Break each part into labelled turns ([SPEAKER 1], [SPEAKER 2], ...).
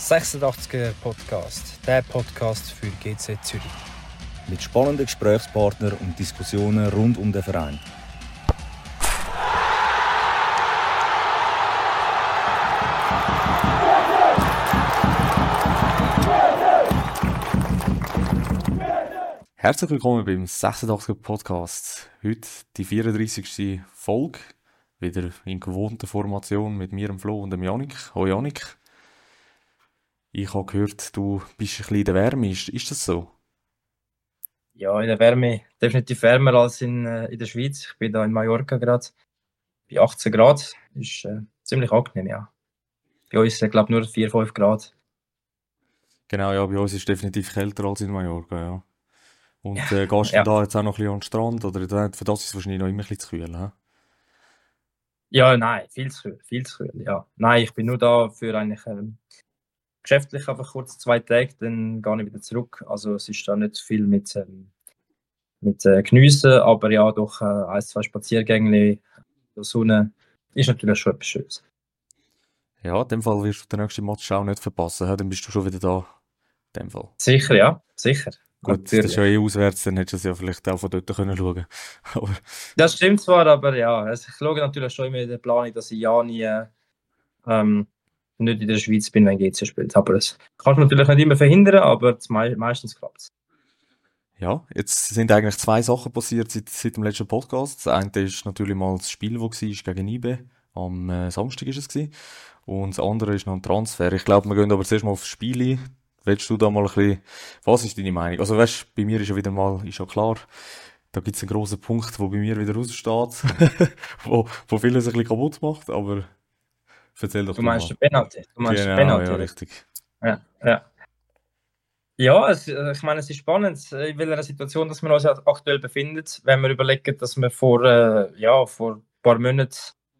[SPEAKER 1] 86er Podcast, der Podcast für GC Zürich.
[SPEAKER 2] Mit spannenden Gesprächspartnern und Diskussionen rund um den Verein.
[SPEAKER 3] Herzlich willkommen beim 86er Podcast. Heute die 34. Folge. Wieder in gewohnter Formation mit mir, dem Flo und dem Janik. Hoi Janik. Ich habe gehört, du bist ein bisschen in der Wärme. Ist das so?
[SPEAKER 4] Ja, in der Wärme definitiv wärmer als in der Schweiz. Ich bin da in Mallorca gerade bei 18 Grad. Ist ziemlich angenehm, ja. Bei uns sind, glaube ich, nur 4-5 Grad.
[SPEAKER 3] Genau, ja, bei uns ist es definitiv kälter als in Mallorca, ja. Und gehst du
[SPEAKER 4] Ja.
[SPEAKER 3] da jetzt auch noch ein bisschen an den Strand? Oder für das ist es wahrscheinlich noch immer ein bisschen zu kühl, hä?
[SPEAKER 4] Ja, nein, viel zu kühl, ja. Nein, ich bin nur da für eigentlich geschäftlich einfach kurz 2 Tage, dann gehe ich wieder zurück. Also es ist da nicht viel mit Geniessen, aber ja, doch 1-2 Spaziergänge in der Sonne ist natürlich schon etwas Schönes.
[SPEAKER 3] Ja, in dem Fall wirst du den nächsten Match auch nicht verpassen, hä? Dann bist du schon wieder da. In dem Fall.
[SPEAKER 4] Sicher, ja, sicher.
[SPEAKER 3] Gut, das ist ja eh auswärts, dann hättest du es ja vielleicht auch von dort können schauen. Aber
[SPEAKER 4] Das stimmt zwar, aber ja, also ich schaue natürlich schon immer in der Planung, dass ich ja nie nicht in der Schweiz bin, wenn GC spielt. Aber das kann man natürlich nicht immer verhindern, aber meistens klappt es.
[SPEAKER 3] ja, jetzt sind eigentlich 2 Sachen passiert seit dem letzten Podcast. Das eine ist natürlich mal das Spiel, das war gegen IB. Am Samstag war es gewesen. Und das andere ist noch ein Transfer. Ich glaube, wir gehen aber zuerst mal aufs Spiel ein. Willst du da mal ein bisschen, was ist deine Meinung? Also weißt, bei mir ist ja wieder mal, ist ja klar, da gibt es einen grossen Punkt, der bei mir wieder raussteht, wo vieles ein bisschen kaputt macht, aber erzähl doch
[SPEAKER 4] Du meinst
[SPEAKER 3] mal.
[SPEAKER 4] den Penalty? Du meinst den
[SPEAKER 3] Genau,
[SPEAKER 4] Penalty?
[SPEAKER 3] ja,
[SPEAKER 4] oder?
[SPEAKER 3] richtig.
[SPEAKER 4] Ja. Ja, ich meine, es ist spannend, in welcher Situation dass wir uns aktuell befinden, wenn wir überlegen, dass wir vor ein paar Monaten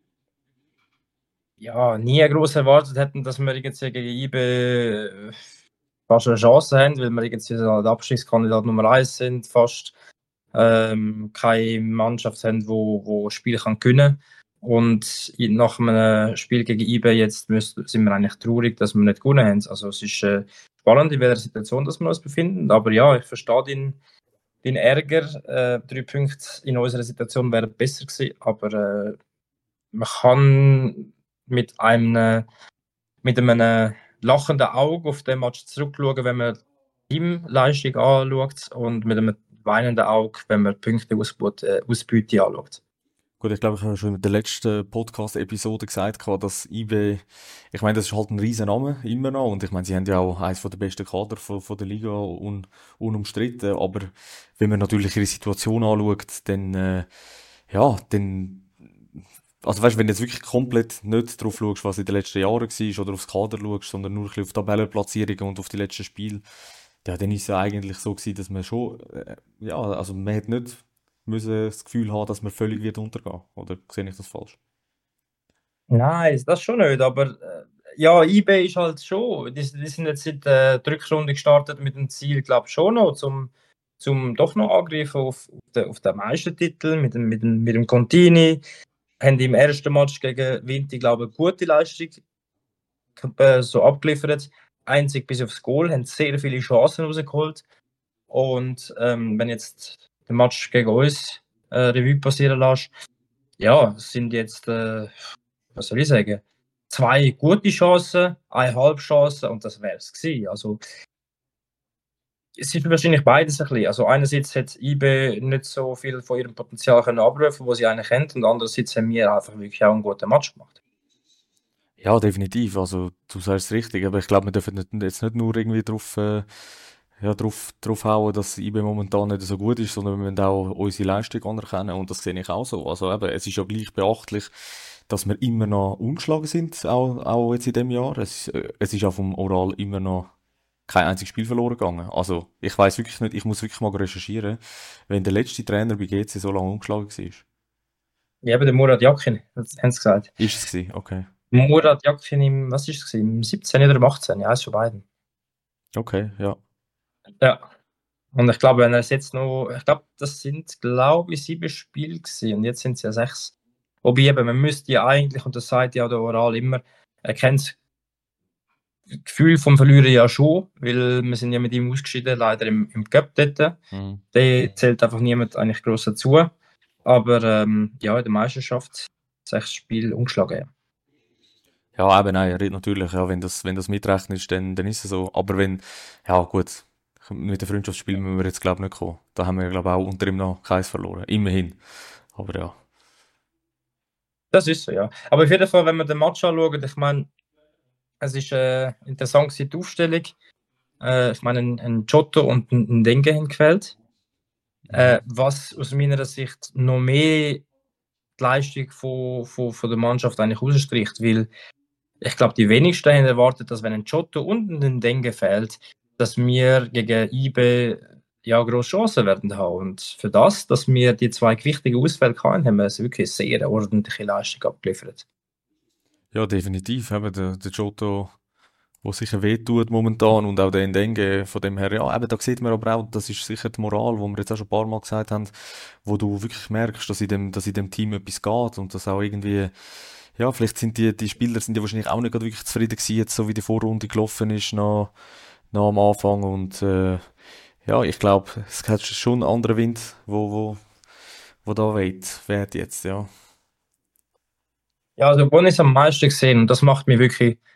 [SPEAKER 4] nie groß erwartet hätten, dass wir irgendwie gegen IB fast eine Chance haben, weil wir irgendwie so der Abstiegskandidat Nummer 1 sind, fast keine Mannschaft haben, wo Spiel kann gewinnen. Und nach einem Spiel gegen IB jetzt sind wir eigentlich traurig, dass wir nicht gewonnen haben. Also es ist spannend, in welcher Situation dass wir uns befinden. Aber ja, ich verstehe den Ärger. 3 Punkte in unserer Situation wären besser gewesen. Aber man kann mit einem lachenden Auge auf den Match zurückschauen, wenn man die Teamleistung anschaut und mit einem weinenden Auge, wenn man die Punkteausbeute anschaut.
[SPEAKER 3] Gut, ich glaube, ich habe schon in der letzten Podcast-Episode gesagt, dass IB, ich meine, das ist halt ein riesen Name, immer noch, und ich meine, sie haben ja auch eines der besten Kader von der Liga, unumstritten, aber wenn man natürlich ihre Situation anschaut, dann, also weißt du, wenn du jetzt wirklich komplett nicht drauf schaust, was in den letzten Jahren war, oder aufs Kader schaust, sondern nur ein bisschen auf Tabellenplatzierungen und auf die letzten Spiele, ja, dann ist es ja eigentlich so gewesen, dass man schon, also man hat nicht müssen das Gefühl haben, dass man völlig wird untergehen. Oder sehe ich das falsch?
[SPEAKER 4] Nein, das schon nicht, aber ja, IB ist halt schon, die sind jetzt seit der Rückrunde gestartet mit dem Ziel, glaube ich, schon noch, zum doch noch angreifen auf den Meistertitel mit dem Contini. Haben im ersten Match gegen Vinti, glaube ich, eine gute Leistung so abgeliefert. Einzig bis aufs Goal, haben sehr viele Chancen rausgeholt. Und wenn jetzt der Match gegen uns Revue passieren lässt, ja, es sind jetzt, was soll ich sagen, 2 gute Chancen, eine Halbchance und das wäre es gewesen. Also, es ist wahrscheinlich beides ein bisschen. Also einerseits hat IB nicht so viel von ihrem Potenzial können abrufen, was sie eigentlich haben, und andererseits haben wir einfach wirklich auch einen guten Match gemacht.
[SPEAKER 3] Ja, definitiv. Also, du sagst es richtig. Aber ich glaube, wir dürfen jetzt nicht nur irgendwie drauf hauen, dass IB momentan nicht so gut ist, sondern wir müssen auch unsere Leistung anerkennen. Und das sehe ich auch so. Also eben, es ist ja gleich beachtlich, dass wir immer noch ungeschlagen sind, auch jetzt in dem Jahr. Es ist auch vom Oral immer noch kein einziges Spiel verloren gegangen. Also, ich weiß wirklich nicht, ich muss wirklich mal recherchieren, wenn der letzte Trainer bei GC so lange ungeschlagen war.
[SPEAKER 4] Ja, eben der Murat Yakin, haben sie gesagt.
[SPEAKER 3] Ist es gewesen? Okay.
[SPEAKER 4] Murat Yakin was ist es, im 17 oder im 18? Ja, ist von beiden.
[SPEAKER 3] Okay, ja.
[SPEAKER 4] Ja. Und ich glaube, wenn er es jetzt noch, ich glaube, das sind, glaube ich, 7 Spiele gewesen und jetzt sind es ja 6. Wobei eben, man müsste ja eigentlich, und das sagt ja der Oral immer, er kennt Gefühl vom Verlieren ja schon, weil wir sind ja mit ihm ausgeschieden, leider im Cup dort.
[SPEAKER 3] Mhm.
[SPEAKER 4] Da zählt einfach niemand eigentlich gross dazu. Aber ja, in der Meisterschaft 6 Spiele umgeschlagen. Ja.
[SPEAKER 3] Ja, eben, nein, er redet natürlich, ja, wenn das mitrechnest, dann ist es so. Aber wenn, ja, gut, mit dem Freundschaftsspiel müssen wir jetzt, glaube ich, nicht kommen. Da haben wir, glaube ich, auch unter ihm noch keins verloren. Immerhin. Aber ja.
[SPEAKER 4] Das ist so, ja. Aber auf jeden Fall, wenn wir den Match anschauen, ich meine, es ist interessant gewesen, die Aufstellung. Ich meine, ein Giotto und ein Dengue haben gefällt. Was aus meiner Sicht noch mehr die Leistung von der Mannschaft eigentlich rausstricht, weil ich glaube, die wenigsten haben erwartet, dass wenn ein Giotto und ein Dengue fehlt, dass wir gegen IB ja grosse Chancen werden haben. Und für das, dass wir die 2 gewichtigen Ausfälle hatten, haben wir es wirklich sehr ordentliche Leistung abgeliefert.
[SPEAKER 3] Ja, definitiv. Eben der Giotto, wo sicher wehtut momentan und auch der Ndenge, von dem her, ja, eben, da sieht man aber auch, das ist sicher die Moral, wo wir jetzt auch schon ein paar Mal gesagt haben, wo du wirklich merkst, dass in dem Team etwas geht und dass auch irgendwie, ja, vielleicht sind die Spieler sind ja wahrscheinlich auch nicht gerade wirklich zufrieden gewesen, jetzt so wie die Vorrunde gelaufen ist, noch am Anfang und, ja, ich glaube, es hat schon einen anderen Wind, wo da weht jetzt, ja.
[SPEAKER 4] Ja, also wo ich es am meisten gesehen und das macht mir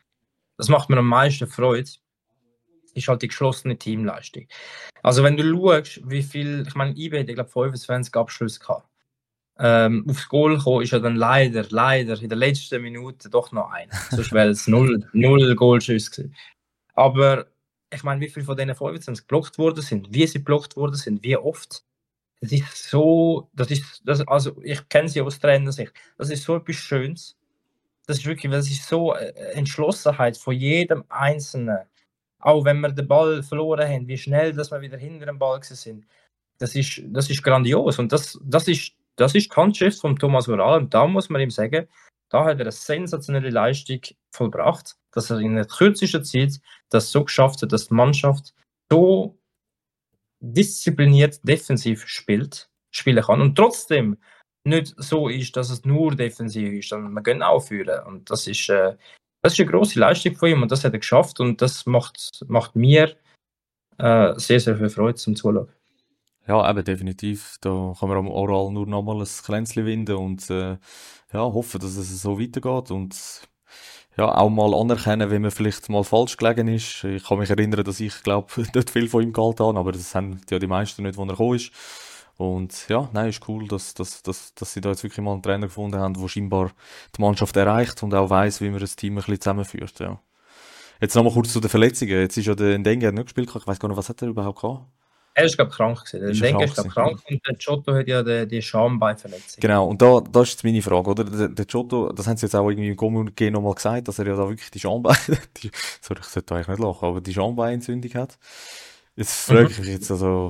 [SPEAKER 4] am meisten Freude, ist halt die geschlossene Teamleistung. Also wenn du schaust, wie viel, ich meine, IB hat, ich glaube, 25 Abschlüsse gehabt. Aufs Goal gekommen ist ja dann leider in der letzten Minute doch noch einer. Sonst wäre es null Goalschüsse gewesen. Aber ich meine, wie viele von diesen 25 geblockt worden sind, wie sie geblockt worden sind, wie oft. Das ist so, also ich kenne sie aus Trainersicht, das ist so etwas Schönes. Das ist so Entschlossenheit von jedem Einzelnen. Auch wenn wir den Ball verloren haben, wie schnell dass wir wieder hinter dem Ball sind. Das ist grandios. Und das ist die Handschrift von Thomas Oral. Und da muss man ihm sagen, da hat er eine sensationelle Leistung vollbracht, dass er in der kürzesten Zeit das so geschafft hat, dass die Mannschaft so diszipliniert defensiv spielen kann und trotzdem nicht so ist, dass es nur defensiv ist, sondern man kann auch führen. Und das ist eine grosse Leistung von ihm und das hat er geschafft und das macht mir sehr, sehr viel Freude zum Zuschauen.
[SPEAKER 3] Ja, eben definitiv. Da kann man am Oral nur noch mal ein Kränzchen winden und ja, hoffen, dass es so weitergeht und ja, auch mal anerkennen, wenn man vielleicht mal falsch gelegen ist. Ich kann mich erinnern, dass ich glaube, nicht viel von ihm gehalten habe, aber das haben ja die meisten nicht, wo er gekommen ist. Und ja, nein, ist cool, dass sie da jetzt wirklich mal einen Trainer gefunden haben, der scheinbar die Mannschaft erreicht und auch weiss, wie man das Team ein bisschen zusammenführt, ja. Jetzt nochmal kurz zu den Verletzungen. Jetzt ist ja der Ndenge nicht gespielt, ich weiss gar nicht, was hat er überhaupt gehabt?
[SPEAKER 4] Er ist, glaube ich, krank gewesen.
[SPEAKER 3] Ist
[SPEAKER 4] Der
[SPEAKER 3] er
[SPEAKER 4] Dengue
[SPEAKER 3] krank
[SPEAKER 4] ist, glaube ich,
[SPEAKER 3] gewesen?
[SPEAKER 4] krank und der Giotto hat ja die Schambeinverletzung.
[SPEAKER 3] Genau, und da ist jetzt meine Frage, oder? Der Giotto, das haben sie jetzt auch irgendwie im Kommuniqué nochmal gesagt, dass er ja da wirklich die Schambein, sorry, ich sollte eigentlich nicht lachen, aber die Schambeinentzündung hat. Jetzt frage ich mich jetzt, also,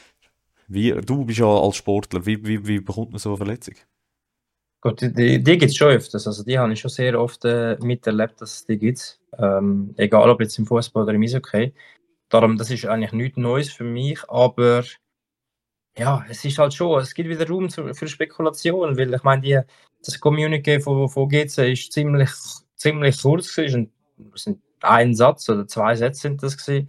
[SPEAKER 3] du bist ja als Sportler, wie bekommt man so eine Verletzung?
[SPEAKER 4] Gut, die gibt es schon öfters. Also die habe ich schon sehr oft miterlebt, dass es die gibt. Egal ob jetzt im Fußball oder im Eishockey. Darum, das ist eigentlich nichts Neues für mich, aber ja, es ist halt schon, es gibt wieder Raum für Spekulation, weil ich meine, das Communiqué von GC ist ziemlich kurz gewesen. Es sind ein Satz oder 2 Sätze sind das gewesen.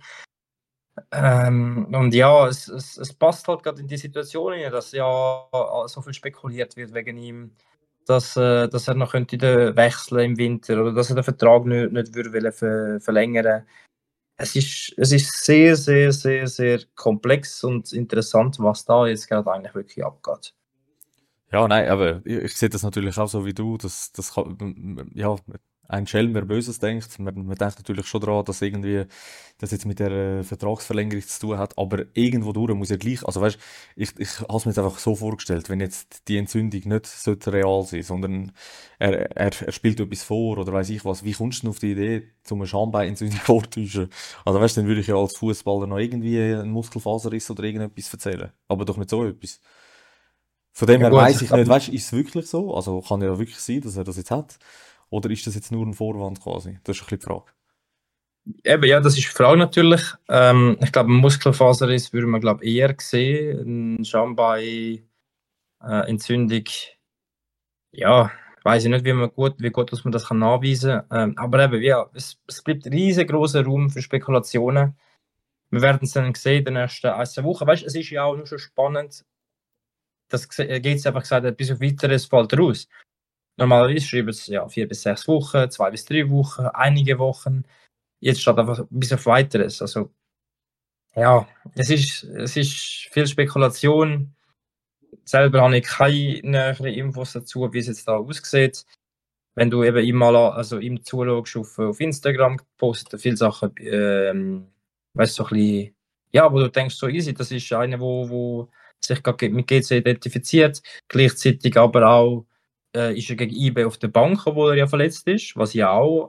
[SPEAKER 4] Und ja, es passt halt gerade in die Situation rein, dass ja so viel spekuliert wird wegen ihm, dass er noch könnte wechseln im Winter oder dass er den Vertrag nicht würde verlängern. Es ist sehr, sehr, sehr, sehr komplex und interessant, was da jetzt gerade eigentlich wirklich abgeht.
[SPEAKER 3] Ja, nein, aber ich sehe das natürlich auch so wie du, das kann, ja, ein Schelm, wer Böses denkt, man denkt natürlich schon daran, dass irgendwie das jetzt mit der Vertragsverlängerung zu tun hat, aber irgendwo durch muss ja gleich, also weißt, ich habe es mir jetzt einfach so vorgestellt, wenn jetzt die Entzündung nicht sollte real sein, sondern er spielt etwas vor oder weiß ich was, wie kommst du denn auf die Idee, zum eine Schambeinentzündung vortäuschen? Also weißt, dann würde ich ja als Fußballer noch irgendwie einen Muskelfaserriss oder irgendetwas erzählen, aber doch nicht so etwas. Von dem
[SPEAKER 4] Ja,
[SPEAKER 3] her
[SPEAKER 4] gut,
[SPEAKER 3] weiss ich nicht, weißt, ist es wirklich so? Also kann ja wirklich sein, dass er das jetzt hat. Oder ist das jetzt nur ein Vorwand quasi? Das ist ein bisschen die Frage.
[SPEAKER 4] Eben, ja, das ist die Frage natürlich. Ich glaube, ein Muskelfaserriss würde man glaube eher sehen. Eine Schambein-Entzündung, ja, weiß ich nicht, wie gut dass man das kann nachweisen kann. Aber eben, ja, es bleibt riesengroßer Raum für Spekulationen. Wir werden es dann sehen in den nächsten 1, 2 Wochen. Weißt du, es ist ja auch nur schon spannend, dass Gates einfach gesagt hat, bis auf Weiteres fällt raus. Normalerweise schreiben es ja 4 bis 6 Wochen, 2 bis 3 Wochen, einige Wochen. Jetzt steht einfach bis auf Weiteres. Also, ja, es ist viel Spekulation. Selber habe ich keine näheren Infos dazu, wie es jetzt da aussieht. Wenn du eben ihm zuschaust auf Instagram, postet er viele Sachen, weißt du, so ein bisschen, ja, wo du denkst, so easy, das ist einer, wo sich gerade mit GC identifiziert. Gleichzeitig aber auch ist er gegen IB auf der Bank, obwohl er ja verletzt ist, was ja auch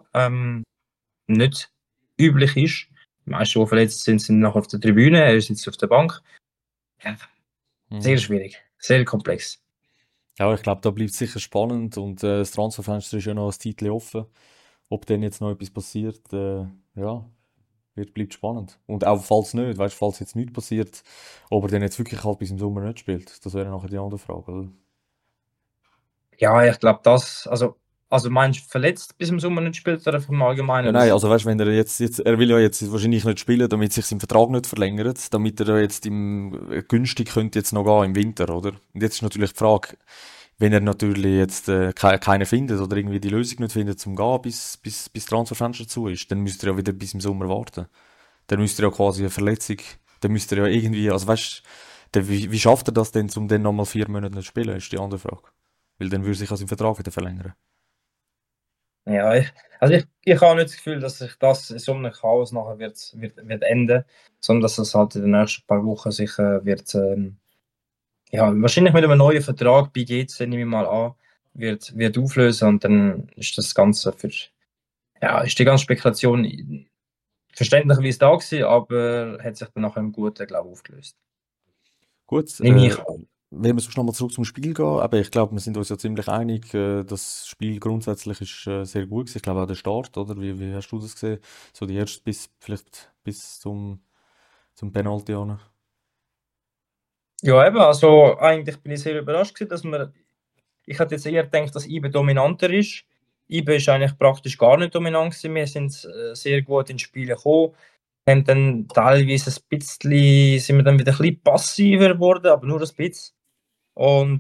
[SPEAKER 4] nicht üblich ist. Die meisten, die verletzt sind, sind nachher auf der Tribüne, er ist jetzt auf der Bank. Ja, sehr schwierig, sehr komplex.
[SPEAKER 3] Ja, ich glaube, da bleibt es sicher spannend und das Transferfenster ist ja noch ein Titel offen. Ob dann jetzt noch etwas passiert, ja, bleibt spannend. Und auch falls nicht, weißt du, falls jetzt nichts passiert, ob er dann jetzt wirklich halt bis im Sommer nicht spielt, das wäre nachher die andere Frage, oder?
[SPEAKER 4] Ja, ich glaube, also meinst du verletzt bis im Sommer nicht spielt oder vom Allgemeinen?
[SPEAKER 3] Ja, nein, also weißt du, wenn er jetzt, er will ja jetzt wahrscheinlich nicht spielen, damit sich sein Vertrag nicht verlängert, damit er jetzt günstig könnte jetzt noch gehen im Winter, oder? Und jetzt ist natürlich die Frage, wenn er natürlich jetzt keinen findet oder irgendwie die Lösung nicht findet zum Gehen, bis Transferfenster zu ist, dann müsste er ja wieder bis im Sommer warten. Dann müsste er ja quasi eine Verletzung, dann müsste er ja irgendwie, also weißt du, wie schafft er das denn, um dann nochmal 4 Monate nicht zu spielen, ist die andere Frage. Weil dann würde sich sein Vertrag wieder verlängern.
[SPEAKER 4] Ja, ich habe nicht das Gefühl, dass sich das in so einem Chaos nachher wird enden, sondern dass es halt in den nächsten paar Wochen sich wird, ja, wahrscheinlich mit einem neuen Vertrag bei GC, nehme ich mal an, wird auflösen und dann ist das Ganze ist die ganze Spekulation verständlicherweise da gewesen, aber hat sich dann nachher im Guten, glaube ich, aufgelöst.
[SPEAKER 3] Gut,
[SPEAKER 4] Nehme ich an.
[SPEAKER 3] wenn wir sonst nochmal zurück zum Spiel gehen, aber ich glaube, wir sind uns ja ziemlich einig, das Spiel grundsätzlich ist sehr gut gewesen. Ich glaube auch der Start, oder? Wie hast du das gesehen? So die erste vielleicht bis zum Penalty an.
[SPEAKER 4] Ja, eben, also eigentlich bin ich sehr überrascht gewesen, ich hätte jetzt eher gedacht, dass IBE dominanter ist. IBE ist eigentlich praktisch gar nicht dominant gewesen. Wir sind sehr gut ins Spiel gekommen, haben dann teilweise sind wir dann wieder ein bisschen passiver geworden, aber nur ein bisschen. Und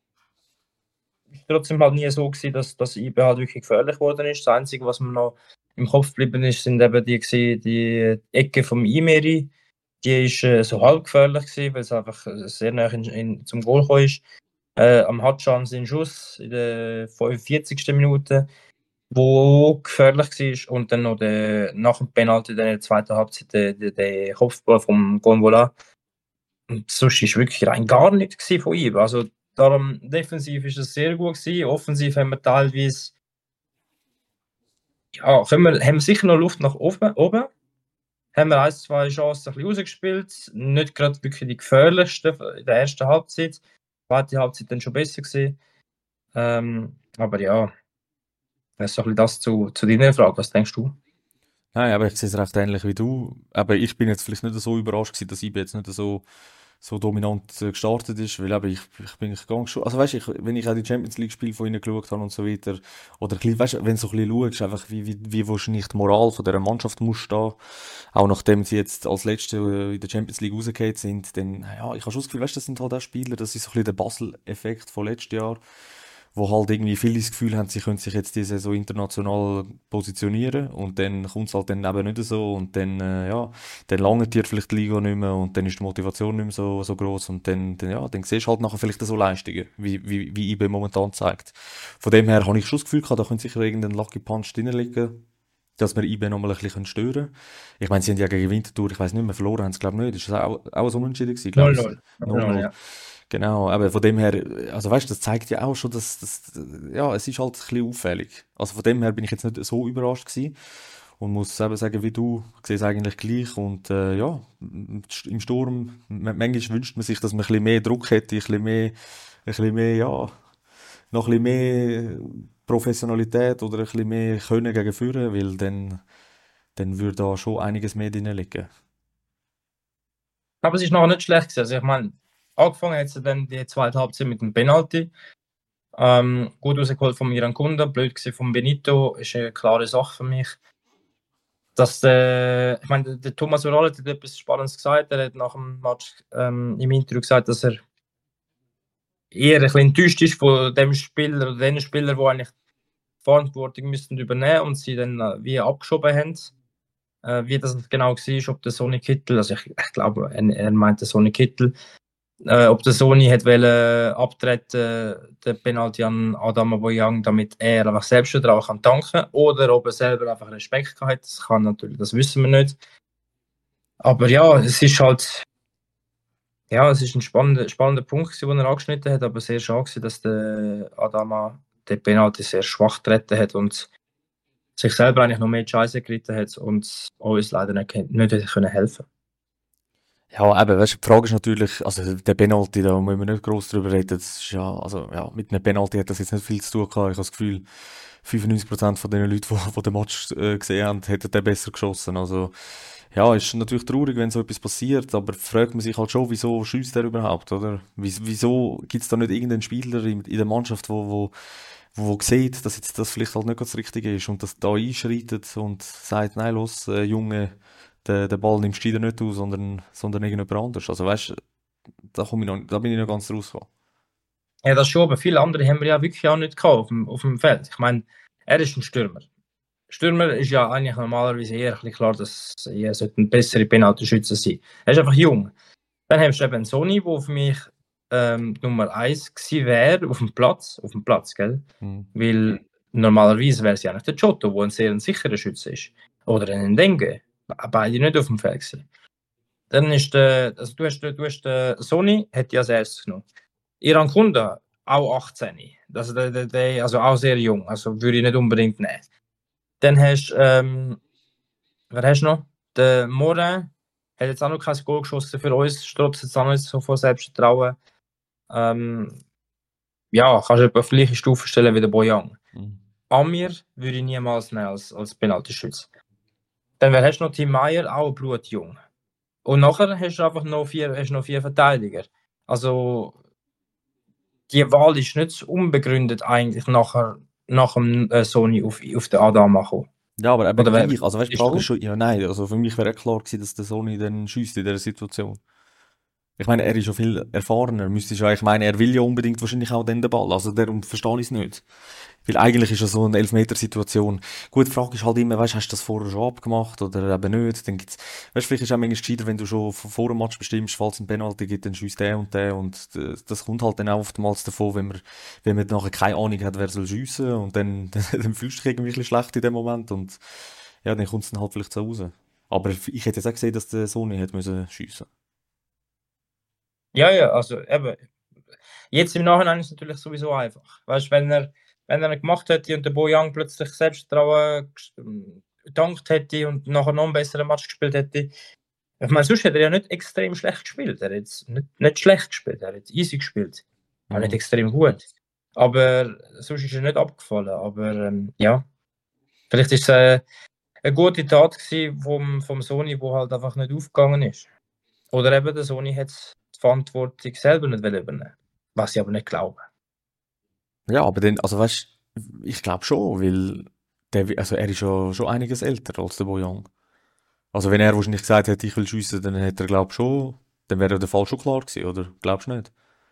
[SPEAKER 4] es war trotzdem halt nie so gewesen, dass IBE halt wirklich gefährlich geworden ist. Das Einzige, was mir noch im Kopf geblieben ist, sind eben die Ecke vom Imeri. Die ist so halb gefährlich gewesen, weil es einfach sehr nah zum Goal gekommen ist. Am Hatschan seinen Schuss in der 45. Minute, wo gefährlich war. Und dann noch nach dem Penalty in der zweiten Halbzeit der Kopfball vom Gonvola. Und sonst war wirklich rein gar nichts von ihm. Also darum, defensiv ist es sehr gut gewesen. Offensiv haben wir teilweise, ja, haben wir sicher noch Luft nach oben. Haben wir 1, 2 Chancen ein bisschen rausgespielt. Nicht gerade wirklich die gefährlichsten in der ersten Halbzeit. Die zweite Halbzeit dann schon besser gewesen. Aber ja, das ist so ein bisschen das zu deiner Frage. Was denkst du?
[SPEAKER 3] Nein, aber ich sehe es recht ähnlich wie du. Aber ich bin jetzt vielleicht nicht so überrascht gewesen, dass IB jetzt nicht so dominant gestartet ist, weil eben ich bin ganz schon, also weißt du, wenn ich auch die Champions League Spiele von ihnen geschaut habe und so weiter, oder weißt du, wenn du so ein bisschen schaust, einfach wie wahrscheinlich die Moral von dieser Mannschaft muss stehen, auch nachdem sie jetzt als Letzte in der Champions League rausgefallen sind, dann, ja, ich habe schon das Gefühl, weißt du, das sind halt auch Spieler, das ist so ein bisschen der Basel-Effekt von letztes Jahr, wo halt irgendwie viele das Gefühl haben, sie können sich jetzt diese so international positionieren und dann kommt es halt dann eben nicht so und dann, dann langt dir vielleicht die Liga nicht mehr und dann ist die Motivation nicht mehr so gross und dann siehst du halt nachher vielleicht so Leistungen, wie IB momentan zeigt. Von dem her habe ich schon das Gefühl gehabt, da könnte sicher irgendein Lucky Punch drin liegen, dass wir IB nochmal ein bisschen stören können. Ich meine, sie haben ja gegen Winterthur, ich weiss nicht mehr, verloren haben sie glaube ich nicht, ist das auch so unentschieden gewesen, glaube ich.
[SPEAKER 4] 0-0. Ja.
[SPEAKER 3] Genau, aber von dem her, also weißt du, das zeigt ja auch schon, dass ja, es ist halt ein bisschen auffällig. Also von dem her bin ich jetzt nicht so überrascht gewesen und muss eben sagen, wie du, ich sehe es eigentlich gleich und ja, im Sturm, manchmal wünscht man sich, dass man ein bisschen mehr Druck hätte, ein bisschen mehr, ja, noch ein bisschen mehr Professionalität oder ein bisschen mehr Können gegen Führen, weil dann würde da schon einiges mehr drin liegen.
[SPEAKER 4] Aber es ist noch nicht schlecht gewesen. Also ich meine, angefangen hat sie dann die zweite Halbzeit mit dem Penalty. Gut rausgeholt von Miran Kunda, blöd gewesen von Benito, ist eine klare Sache für mich. Ich meine, der Thomas Ural hat etwas Spannendes gesagt. Er hat nach dem Match im Interview gesagt, dass er eher ein bisschen enttäuscht ist von dem Spieler oder den Spielern, die eigentlich die Verantwortung müssten übernehmen und sie dann wie abgeschoben haben. Wie das genau war, ob der Sonny Kittel, also ich glaube, er meinte Sonny Kittel, ob der Sonny hat abtreten, den Penalty an Adam Abouyang, damit er einfach selbst daran kann danken, oder ob er selber einfach Respekt hat. Das wissen wir nicht. Aber ja, es ist halt, ja, es ist ein spannender Punkt, den er angeschnitten hat, aber sehr schade, dass der Adama den Penalty sehr schwach getreten hat und sich selber eigentlich noch mehr Scheiße geritten hat und uns leider nicht helfen können.
[SPEAKER 3] Ja, eben, weißt du, die Frage ist natürlich, also der Penalty, da müssen wir nicht gross drüber reden, das ist ja, also ja, mit einem Penalty hat das jetzt nicht viel zu tun gehabt. Ich habe das Gefühl, 95% von den Leuten, die den Match gesehen haben, hätten den besser geschossen. Also ja, ist natürlich traurig, wenn so etwas passiert, aber fragt man sich halt schon, wieso schießt er überhaupt, oder? Wieso gibt es da nicht irgendeinen Spieler in der Mannschaft, wo sieht, dass jetzt das vielleicht halt nicht ganz das Richtige ist und das da einschreitet und sagt, nein, los, Junge, den Ball nimmst du wieder nicht aus, sondern irgendjemand anderes. Also weißt du, da bin ich noch ganz rausgekommen.
[SPEAKER 4] Ja, das schon, aber viele andere haben wir ja wirklich auch nicht gehabt auf dem Feld. Ich meine, er ist ein Stürmer. Stürmer ist ja eigentlich normalerweise eher ein bisschen klar, dass er ein bessere Penalty-Schütze sein. Er ist einfach jung. Dann hast du eben Sonny, der für mich Nummer 1 gewesen wäre auf dem Platz, gell? Weil normalerweise wäre es ja nicht der Giotto, der ein sehr sicherer Schütze ist. Oder ein Ndenge. Beide nicht auf dem Feld gewesen. Dann ist also du hast Sonny, hätte ich als erstes genommen. Miran Kunda, auch 18. Also auch sehr jung, also würde ich nicht unbedingt nehmen. Dann hast du, wer hast du noch? Der Morin hat jetzt auch noch kein Goal geschossen für uns, strotzt jetzt auch nicht so vor Selbstvertrauen. Ja, kannst du etwa auf gleiche Stufe stellen wie der Boyang. Amir würde ich niemals nehmen als Penaltyschütze. Dann hast du noch Tim Meyer, auch blutjung. Und nachher hast du einfach noch vier Verteidiger. Also die Wahl ist nicht unbegründet eigentlich nach dem Sony auf den Adama gekommen.
[SPEAKER 3] Ja, aber eben gleich, also weißt du, die Frage ist schon, ja nein, also für mich wäre klar gewesen, dass der Sony dann schiesst in dieser Situation. Ich meine, er ist schon viel erfahrener, ich meine, er will ja unbedingt wahrscheinlich auch den Ball, also darum verstehe ich es nicht. Weil eigentlich ist ja so eine Elfmeter-Situation. Gut, die Frage ist halt immer, weißt du, hast du das vorher schon abgemacht oder eben nicht? Dann gibt's, weißt du, vielleicht ist es auch manchmal gescheiter, wenn du schon vor dem Match bestimmst, falls es ein Penalty gibt, dann schiesst der und das kommt halt dann auch oftmals davon, wenn man nachher keine Ahnung hat, wer soll schiessen und dann fühlst du dich irgendwie ein bisschen schlecht in dem Moment und ja, dann kommt es dann halt vielleicht so raus. Aber ich hätte jetzt auch gesehen, dass der Sony hätte müssen schiessen.
[SPEAKER 4] Ja, also eben, jetzt im Nachhinein ist es natürlich sowieso einfach. Weißt du, wenn er gemacht hätte und der Boyang plötzlich Selbstvertrauen gedankt hätte und nachher noch einen besseren Match gespielt hätte. Ich meine, sonst hätte er ja nicht extrem schlecht gespielt. Er hat jetzt nicht schlecht gespielt, er hat easy gespielt. Auch nicht extrem gut. Aber sonst ist er nicht abgefallen. Aber ja, vielleicht ist es eine gute Tat vom Sony, wo halt einfach nicht aufgegangen ist. Oder eben der Sony hat die Verantwortung selber nicht übernehmen. Was ich aber nicht glaube.
[SPEAKER 3] Ja, aber dann, also weißt du, ich glaube schon, weil er ist ja schon einiges älter als der Boyang. Also wenn er wahrscheinlich gesagt hätte, ich will schiessen, dann hätte er glaube schon, dann wäre der Fall schon klar gewesen, oder? Glaubst du nicht?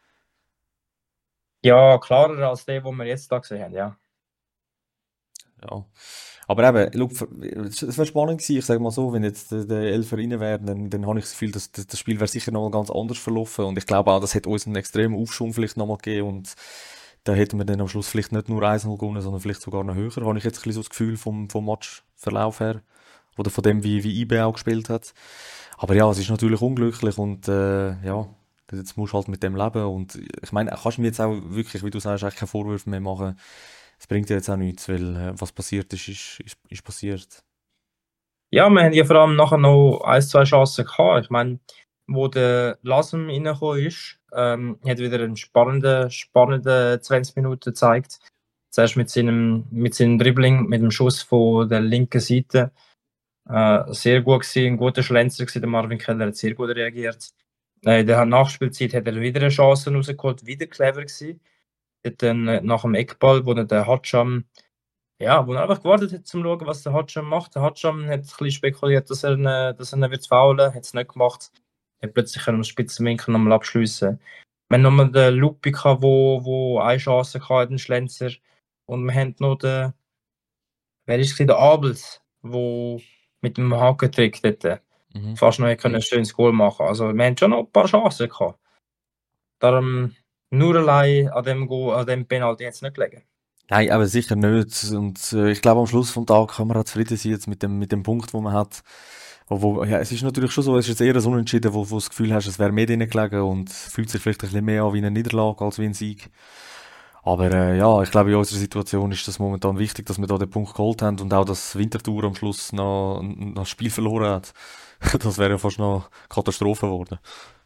[SPEAKER 4] Ja, klarer als der, den wir jetzt da gesehen haben, ja.
[SPEAKER 3] Ja. Aber eben, look, es wäre spannend gewesen, ich sage mal so, wenn jetzt der Elfer rein wäre, dann habe ich das Gefühl, dass das Spiel wäre sicher noch mal ganz anders verlaufen und ich glaube auch, das hätte uns einen extremen Aufschwung vielleicht noch mal gegeben und da hätten wir dann am Schluss vielleicht nicht nur 1-0 gewonnen, sondern vielleicht sogar noch höher, habe ich jetzt ein bisschen so das Gefühl vom Matchverlauf her oder von dem, wie IB auch gespielt hat. Aber ja, es ist natürlich unglücklich und ja, jetzt musst du halt mit dem leben und ich meine, kannst du mir jetzt auch wirklich, wie du sagst, eigentlich keine Vorwürfe mehr machen. Es bringt ja jetzt auch nichts, weil was passiert ist passiert.
[SPEAKER 4] Ja, wir haben ja vor allem nachher noch 1-2 Chancen gehabt. Ich meine, wo der Lasem reingekommen ist, hat wieder einen spannenden 20 Minuten gezeigt. Zuerst mit seinem Dribbling, mit dem Schuss von der linken Seite. Sehr gut gewesen, ein guter Schlenzer gewesen. Der Marvin Keller hat sehr gut reagiert. In der Nachspielzeit hat er wieder eine Chance rausgeholt, wieder clever gewesen. dort dann nach dem Eckball, wo dann der Hatscham, ja, wo er einfach gewartet hat, zum schauen, was der Hatscham macht. Der Hatscham hat ein bisschen spekuliert, dass er ihn wird faulen, hat es nicht gemacht. Er hat plötzlich am Spitzenwinkel nochmal abschliessen. Wir haben nochmal den Lupi gehabt, wo eine Chance hatte, den Schlenzer. Und wir haben noch den, wer ist es, der Abels, wo mit dem Hakentrick dort fast noch ein schönes Goal machen. Also wir haben schon noch ein paar Chancen gehabt. Darum nur allein an dem Penalty hat es nicht gelegen.
[SPEAKER 3] Nein, aber sicher nicht. Und ich glaube, am Schluss vom Tag kann man auch zufrieden sein jetzt mit dem Punkt, den man hat. Ja, es ist natürlich schon so, es ist jetzt eher ein Unentschieden, wo du das Gefühl hast, es wäre mehr drin gelegen und fühlt sich vielleicht ein bisschen mehr an wie eine Niederlage als wie ein Sieg. Aber ja, ich glaube, in unserer Situation ist das momentan wichtig, dass wir da den Punkt geholt haben und auch, dass Winterthur am Schluss noch das Spiel verloren hat. Das wäre ja fast noch Katastrophe geworden.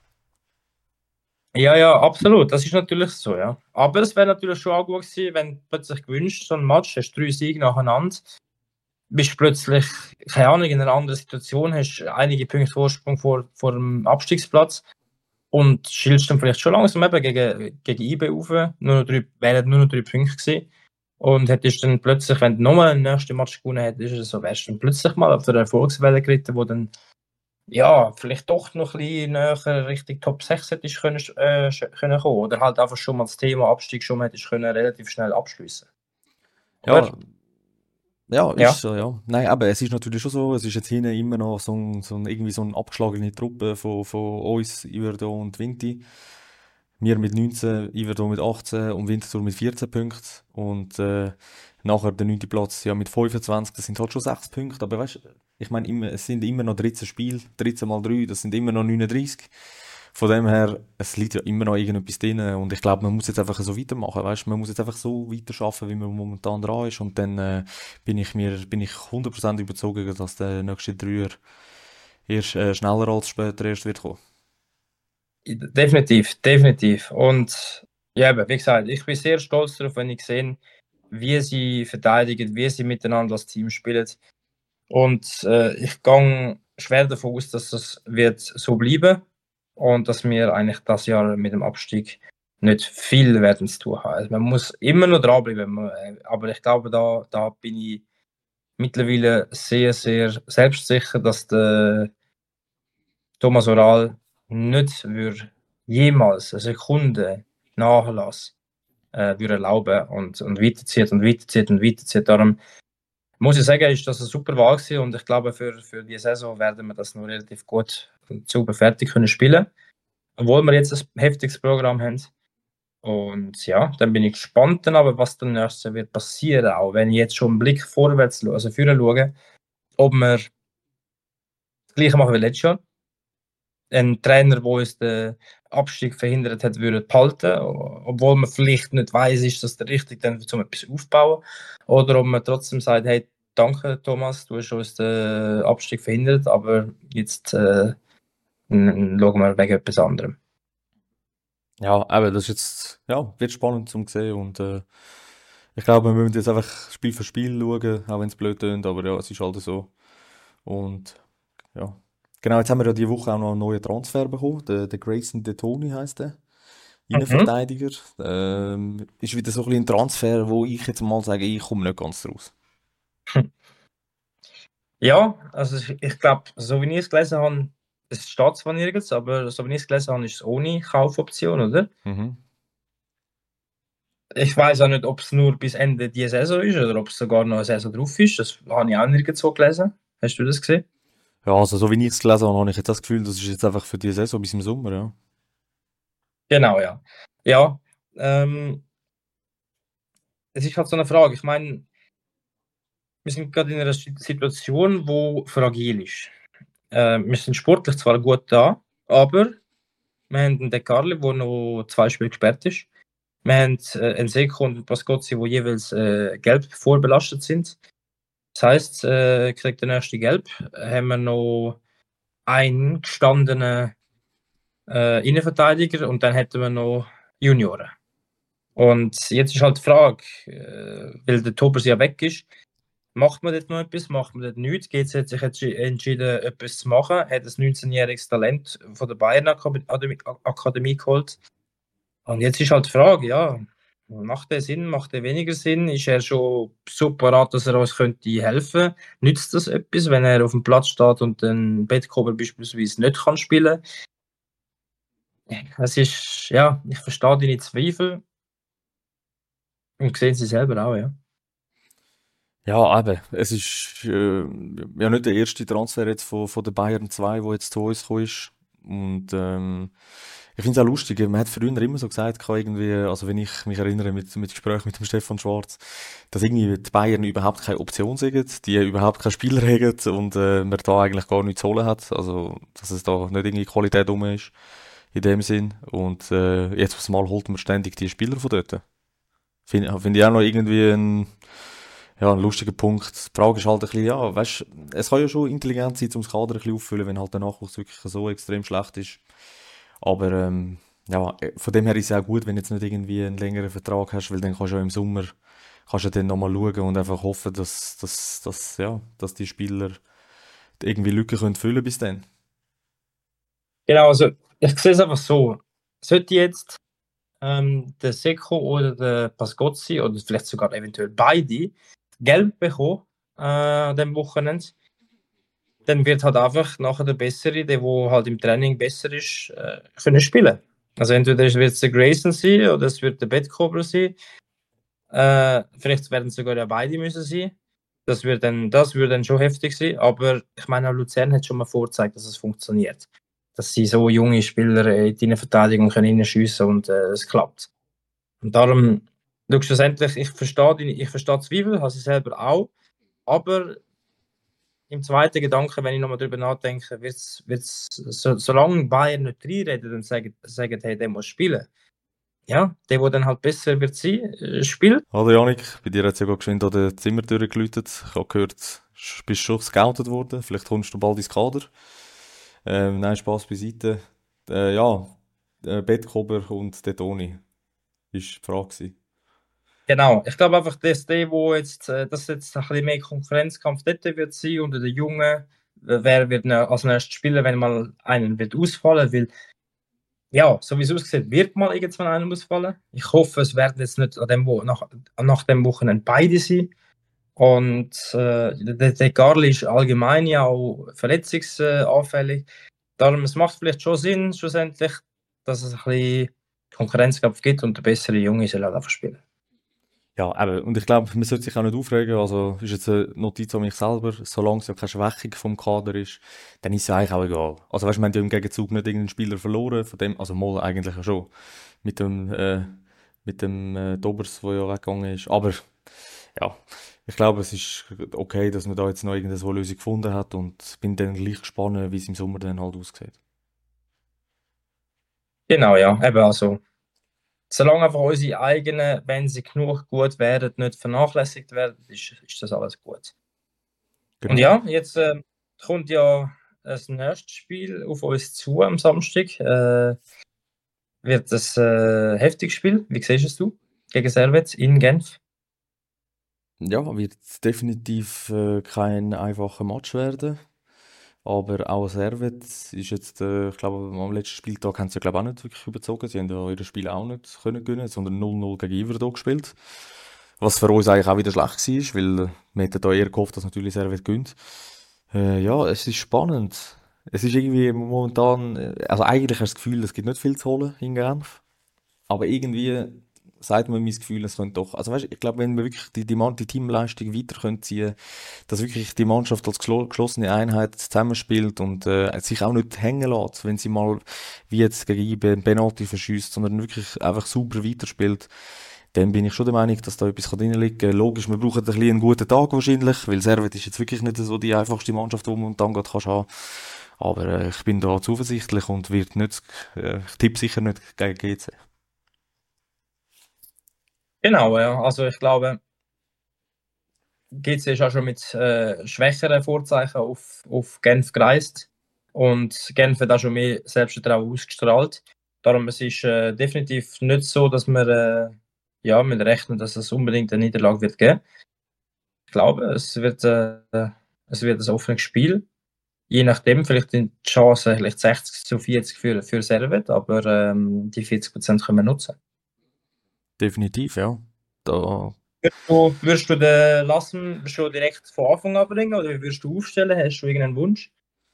[SPEAKER 4] Ja, absolut. Das ist natürlich so, ja. Aber es wäre natürlich schon auch gut gewesen, wenn du plötzlich gewünscht, so ein Match, hast 3 Siege nacheinander, bist plötzlich, keine Ahnung, in einer anderen Situation, hast einige Punkte Vorsprung vor dem Abstiegsplatz und schielst dann vielleicht schon langsam eben gegen IB rauf. Wären nur noch 3 Punkte gewesen. Und hättest dann plötzlich, wenn du nochmal einen nächsten Match gewonnen hättest, so wärst du dann plötzlich mal auf der Erfolgswelle geritten, wo dann ja, vielleicht doch noch ein bisschen näher Richtung Top 6 hättest können kommen. Oder halt einfach schon mal das Thema Abstieg schon mal hättest können relativ schnell abschließen.
[SPEAKER 3] Ja, ist so, ja. Nein, aber es ist natürlich schon so, es ist jetzt hinten immer noch irgendwie so eine abgeschlagene Truppe von uns, Iverdo und Vinti. Wir mit 19, Iverdo mit 18 und Winterthur mit 14 Punkten. Und nachher der 9. Platz ja mit 25, das sind halt schon 6 Punkte. Aber weißt du, ich meine, es sind immer noch 13 Spiele, 13 mal 3, das sind immer noch 39. Von dem her, es liegt ja immer noch irgendetwas drin und ich glaube, man muss jetzt einfach so weitermachen, weißt? Man muss jetzt einfach so weiterarbeiten, wie man momentan dran ist und dann bin ich 100% überzeugt, dass der nächste Dreier erst schneller als später erst wird kommen.
[SPEAKER 4] Definitiv. Und ja, wie gesagt, ich bin sehr stolz darauf, wenn ich sehe, wie sie verteidigen, wie sie miteinander als Team spielen. Und ich gehe schwer davon aus, dass das wird so bleiben und dass wir eigentlich das Jahr mit dem Abstieg nicht viel werden zu tun haben. Also man muss immer noch dranbleiben, aber ich glaube, da bin ich mittlerweile sehr, sehr selbstsicher, dass der Thomas Oral nicht jemals eine Sekunde Nachlass würde erlauben und weiterzieht. Darum muss ich sagen, ist das eine super Wahl gewesen und ich glaube, für die Saison werden wir das noch relativ gut und sauber fertig können spielen, obwohl wir jetzt ein heftiges Programm haben. Und ja, dann bin ich gespannt, dann aber, was dann nächstes wird passieren, auch wenn ich jetzt schon einen Blick vorwärts, also vorher schaue, ob wir das Gleiche machen wie letztes Jahr. Ein Trainer, der uns den Abstieg verhindert hat, würde behalten, obwohl man vielleicht nicht weiss, ist das der richtige, dann um etwas aufbauen. Oder ob man trotzdem sagt, hey, danke Thomas, du hast uns den Abstieg verhindert, aber jetzt schauen wir wegen etwas anderem.
[SPEAKER 3] Ja, aber das ist jetzt, ja, wird spannend zum sehen und ich glaube, wir müssen jetzt einfach Spiel für Spiel schauen, auch wenn es blöd tönt, aber ja, es ist halt so. Und ja. Genau, jetzt haben wir ja diese Woche auch noch einen neuen Transfer bekommen. Der Grayson Detoni heisst der. Innenverteidiger. Ist wieder so ein bisschen ein Transfer, wo ich jetzt mal sage, ich komme nicht ganz raus.
[SPEAKER 4] Ja, also ich glaube, so wie ich es gelesen habe, es steht zwar nirgends, aber so wie ich es gelesen habe, ist es ohne Kaufoption, oder? Ich weiß auch nicht, ob es nur bis Ende dieser Saison ist oder ob es sogar noch eine Saison drauf ist. Das habe ich auch nirgends so gelesen. Hast du das gesehen?
[SPEAKER 3] Ja, also so wie ich es gelesen habe, habe ich jetzt das Gefühl, das ist jetzt einfach für die Saison bis im Sommer, ja.
[SPEAKER 4] Genau, ja. Ja, es ist halt so eine Frage. Ich meine, wir sind gerade in einer Situation, die fragil ist. Wir sind sportlich zwar gut da, aber wir haben einen De Carli, der noch 2 Spiele gesperrt ist. Wir haben einen Seko und einen Pascozzi, die jeweils gelb vorbelastet sind. Das heisst, kriegt der nächste Gelb. Haben wir noch einen gestandenen Innenverteidiger und dann hätten wir noch Junioren. Und jetzt ist halt die Frage, weil der Tobers ja weg ist, macht man dort noch etwas, macht man dort nichts? GC hat sich jetzt entschieden, etwas zu machen, hat ein 19-jähriges Talent von der Bayern Akademie geholt. Und jetzt ist halt die Frage, ja, Macht der Sinn, macht der weniger Sinn? Ist er schon so parat, dass er uns könnte helfen? Nützt das etwas, wenn er auf dem Platz steht und den Bettkober beispielsweise nicht kann spielen? Es ist, ja, ich verstehe deine Zweifel und sehen sie selber auch, ja.
[SPEAKER 3] Ja, eben. Es ist ja nicht der erste Transfer jetzt von der Bayern 2, der jetzt zu uns gekommen ist. Und ich finde es auch lustig, man hat früher immer so gesagt, irgendwie, also wenn ich mich erinnere mit Gesprächen mit dem Stefan Schwarz, dass irgendwie die Bayern überhaupt keine Option sind, die überhaupt keine Spieler haben und man da eigentlich gar nichts zu holen hat. Also, dass es da nicht irgendwie Qualität rum ist, in dem Sinn. Und jetzt aufs Mal holt man ständig die Spieler von dort. Find ich auch noch irgendwie ein lustiger Punkt. Die Frage ist halt ein bisschen, ja, weißt, es kann ja schon intelligent sein, um das Kader ein bisschen auffüllen, wenn halt der Nachwuchs wirklich so extrem schlecht ist. Aber ja, von dem her ist es auch gut, wenn du jetzt nicht irgendwie einen längeren Vertrag hast, weil dann kannst du ja im Sommer kannst du dann nochmal schauen und einfach hoffen, dass die Spieler irgendwie Lücken können füllen bis dann.
[SPEAKER 4] Genau, also ich sehe es einfach so. Sollte jetzt der Seko oder der Pascozzi oder vielleicht sogar eventuell beide Gelb bekommen an dem Wochenende, dann wird halt einfach nachher der Bessere, der wo halt im Training besser ist, können spielen. Also entweder wird es der Grayson sein oder es wird der Bettkobler sein. Vielleicht werden es sogar ja beide müssen sein. Das würde dann schon heftig sein. Aber ich meine, auch Luzern hat schon mal vorgezeigt, dass es funktioniert. Dass sie so junge Spieler in die Verteidigung können schiessen und es klappt. Und darum, schau, schlussendlich, ich verstehe Zweifel, habe sie selber auch. Aber im zweiten Gedanken, wenn ich nochmal darüber nachdenke, solange Bayern nicht reinredet und sagen, hey, der muss spielen. Ja, der dann halt besser wird sein, spielt.
[SPEAKER 3] Hallo Janik, bei dir hat es ja gerade geschwind an der Zimmertür geläutet. Ich habe gehört, du bist schon gescoutet worden. Vielleicht kommst du bald ins Kader. Nein, Spaß beiseite. Bettkober und der Toni ist die Frage gewesen.
[SPEAKER 4] Genau, ich glaube einfach, dass dass jetzt ein bisschen mehr Konkurrenzkampf dort wird sein unter den Jungen. Wer wird als nächstes spielen, wenn mal einen wird ausfallen, weil ja, so wie es aussieht, wird mal irgendwann einer ausfallen. Ich hoffe, es werden jetzt nicht nach dem Wochenende beide sein. Und der Garli ist allgemein ja auch verletzungsanfällig. Darum, es macht vielleicht schon Sinn, schlussendlich, dass es ein bisschen Konkurrenzkampf gibt und der bessere Junge soll halt einfach spielen.
[SPEAKER 3] Ja, eben. Und ich glaube, man sollte sich auch nicht aufregen. Also, ist jetzt eine Notiz an mich selber. Solange es ja keine Schwächung vom Kader ist, dann ist es ja eigentlich auch egal. Also, weißt du, wir haben ja im Gegenzug nicht irgendeinen Spieler verloren. Von dem, also, mal eigentlich ja schon. Mit dem Dobers, der ja weggegangen ist. Aber, ja. Ich glaube, es ist okay, dass man da jetzt noch irgendeine Lösung gefunden hat und bin dann gleich gespannt, wie es im Sommer dann halt aussieht.
[SPEAKER 4] Genau, ja, eben also. Solange einfach unsere eigenen, wenn sie genug gut werden, nicht vernachlässigt werden, ist das alles gut.
[SPEAKER 3] Genau.
[SPEAKER 4] Und ja, jetzt kommt ja das nächste Spiel auf uns zu am Samstag. Wird das heftiges Spiel. Wie siehst du gegen Servette in Genf?
[SPEAKER 3] Ja, wird definitiv kein einfacher Match werden. Aber auch Servet ist jetzt, ich glaube, am letzten Spieltag haben sie, glaube ich, auch nicht wirklich überzogen. Sie haben ja ihre Spiele auch nicht können gewinnen, sondern 0-0 gegen Iverdon gespielt. Was für uns eigentlich auch wieder schlecht war, weil wir hätten da eher gehofft, dass natürlich Servet gewinnt. Ja, es ist spannend. Es ist irgendwie momentan, also eigentlich hast du das Gefühl, es gibt nicht viel zu holen in Genf. Aber irgendwie sagt man mein Gefühl, es könnte doch, also weißt, ich glaube, wenn wir wirklich die Teamleistung weiter können ziehen, dass wirklich die Mannschaft als geschlossene Einheit zusammenspielt und sich auch nicht hängen lässt, wenn sie mal wie jetzt gegen IB einen Penalty verschießt, sondern wirklich einfach super weiterspielt, dann bin ich schon der Meinung, dass da etwas drin liegen kann. Logisch, wir brauchen ein bisschen einen guten Tag wahrscheinlich, weil Servet ist jetzt wirklich nicht so die einfachste Mannschaft, die man momentan gerade haben. Aber ich bin da zuversichtlich und wird nicht, ich tippe sicher nicht gegen GC.
[SPEAKER 4] Genau, ja. Also ich glaube, GC ist auch schon mit schwächeren Vorzeichen auf Genf gereist und Genf hat auch schon mehr Selbstvertrauen ausgestrahlt. Darum es ist definitiv nicht so, dass wir mit rechnen, dass es unbedingt eine Niederlage wird geben. Ich glaube, es wird ein offenes Spiel. Je nachdem, vielleicht sind die Chancen vielleicht 60-40 für Servet, aber die 40% können wir nutzen.
[SPEAKER 3] Definitiv, ja. Da,
[SPEAKER 4] Würdest du den Lassen schon direkt von Anfang an bringen oder wie würdest du aufstellen? Hast du irgendeinen Wunsch?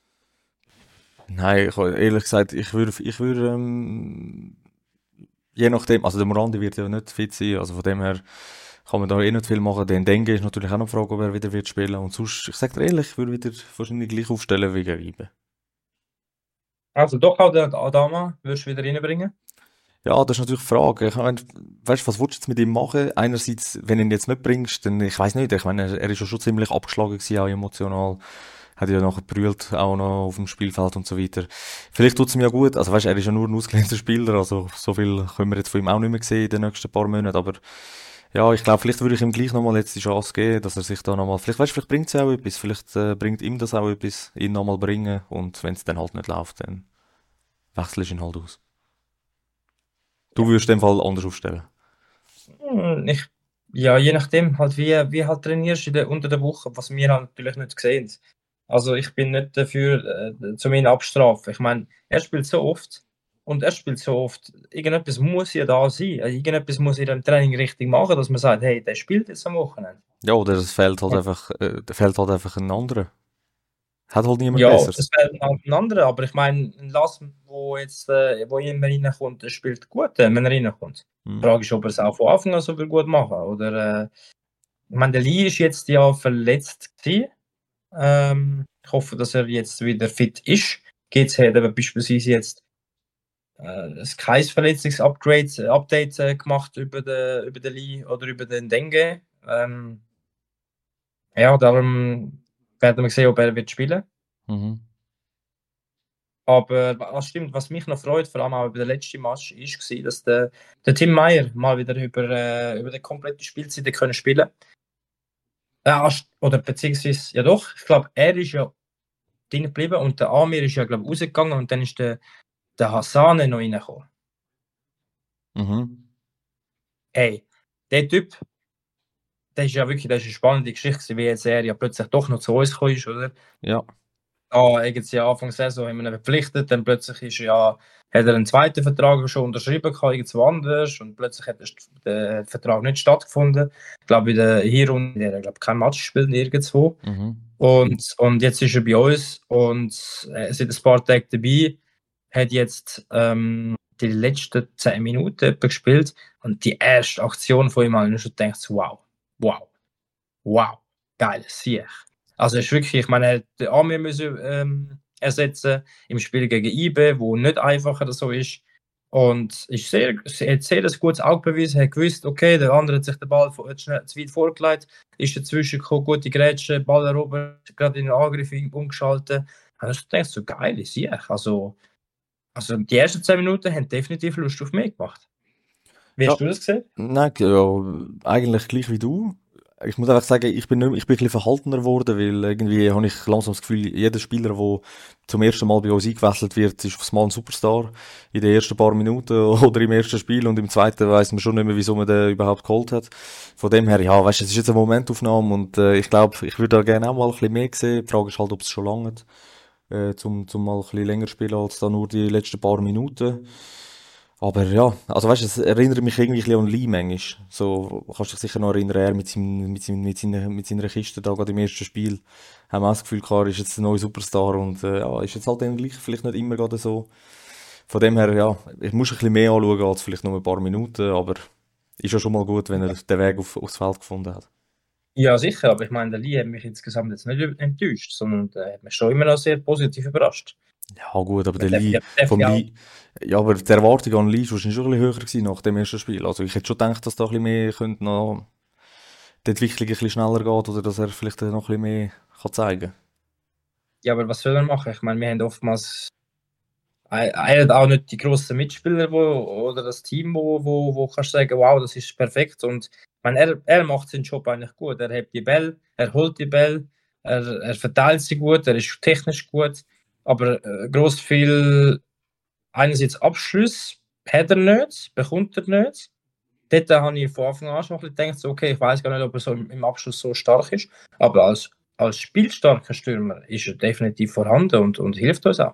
[SPEAKER 3] nein, ehrlich gesagt, je nachdem, also der Morandi wird ja nicht fit sein, also von dem her kann man da eh nicht viel machen. Den Dengue ist natürlich auch noch die Frage, ob er wieder wird spielen. Und sonst, ich sag dir ehrlich, ich würde wieder wahrscheinlich gleich aufstellen wie gegen IBE.
[SPEAKER 4] Also doch auch den Adama würdest du wieder reinbringen?
[SPEAKER 3] Ja, das ist natürlich die Frage. Ich meine, weißt du, was willst du jetzt mit ihm machen? Einerseits, wenn du ihn jetzt nicht bringst, dann, ich weiß nicht, ich meine, er ist ja schon ziemlich abgeschlagen gewesen, auch emotional. Hat ja nachher gebrüllt, auch noch auf dem Spielfeld und so weiter. Vielleicht tut's ihm ja gut, also weißt du, er ist ja nur ein ausgelernter Spieler, also so viel können wir jetzt von ihm auch nicht mehr sehen in den nächsten paar Monaten, aber ja, ich glaube, vielleicht würde ich ihm gleich nochmal jetzt die Chance geben, dass er sich da nochmal, vielleicht, weißt du, vielleicht bringt's ja auch etwas, vielleicht bringt ihm das auch etwas, ihn nochmal bringen, und wenn es dann halt nicht läuft, dann wechselst du ihn halt aus. Du würdest in dem Fall anders aufstellen.
[SPEAKER 4] Ja, je nachdem, halt wie halt trainierst unter der Woche, was wir halt natürlich nicht sehen. Also ich bin nicht dafür, zu ihn abstrafen. Ich meine, er spielt so oft irgendetwas muss ja da sein. Irgendetwas muss in dem Training richtig machen, dass man sagt, hey, der spielt jetzt am Wochenende.
[SPEAKER 3] Ja, oder es fehlt halt einfach, ein anderer. Hat halt niemand
[SPEAKER 4] Ja,
[SPEAKER 3] Besseres.
[SPEAKER 4] das wäre halt ein anderer, aber ich meine, ein Lassen, wo immer reinkommt, der spielt gut, wenn er reinkommt. Die Frage ist, ob er es auch von Anfang an so gut machen will. Oder, ich meine, der Lee ist jetzt ja verletzt gewesen. Ich hoffe, dass er jetzt wieder fit ist. GC hat aber beispielsweise jetzt kein Verletzungs-Update gemacht über den Lee oder über den Dengue. Ja, darum werden wir sehen, ob er wird spielen.
[SPEAKER 3] Mhm.
[SPEAKER 4] Aber was stimmt, was mich noch freut, vor allem auch über den letzten Match, war, dass der Tim Meyer mal wieder über die komplette Spielzeit können spielen. Oder beziehungsweise, ja doch, ich glaube, er ist ja drin geblieben und der Amir ist ja, glaube ich, rausgegangen und dann ist der Hassane noch reingekommen.
[SPEAKER 3] Mhm.
[SPEAKER 4] Hey, der Typ, das ist eine spannende Geschichte, wie jetzt er ja plötzlich doch noch zu uns gekommen ist, oder?
[SPEAKER 3] Ja.
[SPEAKER 4] Irgendwie Anfang der Saison haben wir ihn verpflichtet, dann plötzlich hat er einen zweiten Vertrag schon unterschrieben, irgendwo anders, und plötzlich hat der Vertrag nicht stattgefunden. Ich glaube, in der Hinrunde hat er kein Match gespielt irgendwo.
[SPEAKER 3] Mhm.
[SPEAKER 4] Und jetzt ist er bei uns und seit ein paar Tagen dabei, hat jetzt die letzten 10 Minuten etwa gespielt und die erste Aktion von ihm habe ich schon gedacht, wow, geil, Sieg. Also es ist wirklich, ich meine, er hat den Amir müssen ersetzen im Spiel gegen IBE, wo nicht einfacher so ist. Und er hat sehr ein gutes Auge bewiesen, er hat gewusst, okay, der andere hat sich den Ball schnell zu weit vorgelegt, ist dazwischen gekommen, gute Grätsche, Ball erobert, gerade in den Angriff umgeschaltet. Also ich denke, so geil ist Sieg. Also die ersten 10 Minuten haben definitiv Lust auf mich gemacht. Wie hast du das gesehen?
[SPEAKER 3] Nein, ja, eigentlich gleich wie du. Ich muss einfach sagen, ich bin ein bisschen verhaltener geworden, weil irgendwie habe ich langsam das Gefühl, jeder Spieler, der zum ersten Mal bei uns eingewechselt wird, ist aufs Mal ein Superstar in den ersten paar Minuten oder im ersten Spiel, und im zweiten weiss man schon nicht mehr, wieso man den überhaupt geholt hat. Von dem her, ja, weißt du, es ist jetzt eine Momentaufnahme und ich glaube, ich würde da gerne auch mal ein bisschen mehr sehen. Die Frage ist halt, ob es schon langt, zum mal ein bisschen länger spielen als da nur die letzten paar Minuten. Aber ja, also weißt du, es erinnert mich irgendwie ein bisschen an Lee manchmal. So, kannst du dich sicher noch erinnern, er mit seiner Kiste da gerade im ersten Spiel. Haben wir auch das Gefühl gehabt, er ist jetzt ein neuer Superstar und ja, ist jetzt halt dann gleich vielleicht nicht immer gerade so. Von dem her, ja, ich muss ein bisschen mehr anschauen als vielleicht nur ein paar Minuten, aber ist ja schon mal gut, wenn er den Weg aufs Feld gefunden hat.
[SPEAKER 4] Ja, sicher, aber ich meine, der Lee hat mich insgesamt jetzt nicht enttäuscht, sondern der hat mich schon immer noch sehr positiv überrascht.
[SPEAKER 3] Ja gut, aber der
[SPEAKER 4] Der
[SPEAKER 3] Lee,
[SPEAKER 4] darf
[SPEAKER 3] vom
[SPEAKER 4] ja auch-
[SPEAKER 3] Lee, ja, aber die Erwartung an Lee ist wahrscheinlich schon ein bisschen höher gewesen nach dem ersten Spiel. Also ich hätte schon gedacht, dass da ein bisschen mehr könnte noch die Entwicklung ein bisschen schneller geht oder dass er vielleicht noch ein bisschen mehr kann zeigen.
[SPEAKER 4] Ja, aber was soll er machen? Ich meine, wir haben oftmals er hat auch nicht die grossen Mitspieler oder das Team, wo kannst du sagen, wow, das ist perfekt. Und ich meine, er macht seinen Job eigentlich gut. Er hebt die Bälle, er holt die Bälle, er verteilt sie gut, er ist technisch gut. Aber gross viel, einerseits Abschluss hat er nicht, bekommt er nicht. Dort habe ich von Anfang an schon ein bisschen gedacht, so, okay, ich weiß gar nicht, ob er so im Abschluss so stark ist. Aber als spielstarker Stürmer ist er definitiv vorhanden und hilft uns auch.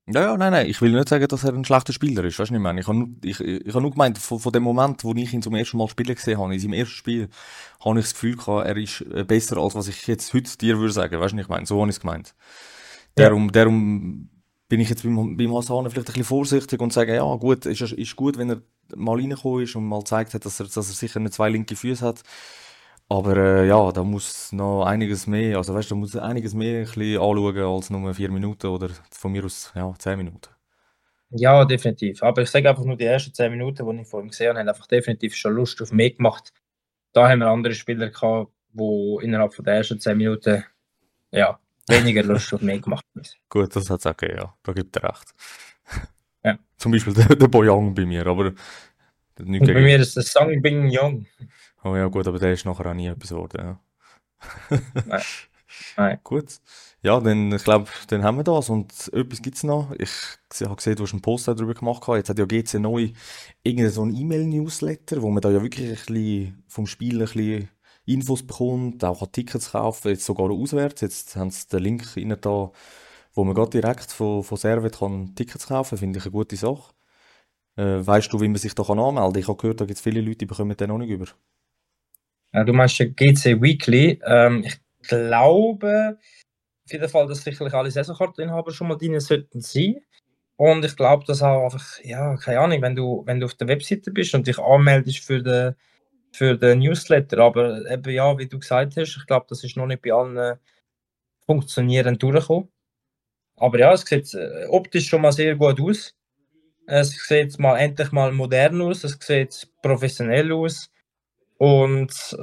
[SPEAKER 3] Ja, nein, ich will nicht sagen, dass er ein schlechter Spieler ist, weißt du, was ich meine? Ich hab nur gemeint, von dem Moment, wo ich ihn zum ersten Mal spielen gesehen habe, in seinem ersten Spiel, habe ich das Gefühl gehabt, er ist besser, als was ich jetzt heute dir würde sagen, weißt du, was ich meine? So habe ich es gemeint.
[SPEAKER 4] Ja.
[SPEAKER 3] Darum bin ich jetzt beim Hassan vielleicht ein bisschen vorsichtig und sage, ja, gut, ist gut, wenn er mal reingekommen ist und mal gezeigt hat, dass er sicher nicht zwei linke Füße hat. Aber ja, da muss noch einiges mehr, also weißt du, da muss einiges mehr ein bisschen anschauen als nur 4 Minuten oder von mir aus, ja, 10 Minuten.
[SPEAKER 4] Ja, definitiv. Aber ich sage einfach nur, die ersten 10 Minuten, die ich vor ihm gesehen habe, haben einfach definitiv schon Lust auf mehr gemacht. Da haben wir andere Spieler gehabt, die innerhalb von der ersten 10 Minuten ja, weniger Lust auf mehr gemacht haben.
[SPEAKER 3] Gut, das hat's auch gegeben, ja, da gibt er recht.
[SPEAKER 4] Ja.
[SPEAKER 3] Zum Beispiel der Boyang bei mir, aber nicht
[SPEAKER 4] Und bei
[SPEAKER 3] gegen.
[SPEAKER 4] mir ist das Song Bing Young.
[SPEAKER 3] Oh ja, gut, aber der ist nachher auch nie etwas geworden, ja.
[SPEAKER 4] Nein, nein.
[SPEAKER 3] Gut. Ja, dann, ich glaube, dann haben wir das. Und etwas gibt's noch. Ich habe gesehen, du hast einen Post darüber gemacht. Jetzt hat ja GC neu irgendein so ein E-Mail-Newsletter, wo man da ja wirklich ein bisschen vom Spiel ein bisschen Infos bekommt, auch Tickets kaufen, jetzt sogar auswärts. Jetzt haben sie den Link rein da, wo man gerade direkt von Servet kann Tickets kaufen. Finde ich eine gute Sache. Weißt du, wie man sich da anmelden kann? Ich habe gehört, da gibt es viele Leute, die bekommen den noch nicht über.
[SPEAKER 4] Du meinst den GC Weekly. Ich glaube, auf jeden Fall, dass sicherlich alle Saisonkarteninhaber schon mal drin sollten sein. Und ich glaube, dass auch einfach, ja, keine Ahnung, wenn du auf der Webseite bist und dich anmeldest für den Newsletter, aber eben ja, wie du gesagt hast, ich glaube, das ist noch nicht bei allen Funktionieren durchgekommen. Aber ja, es sieht optisch schon mal sehr gut aus. Es sieht mal endlich mal modern aus, es sieht professionell aus. Und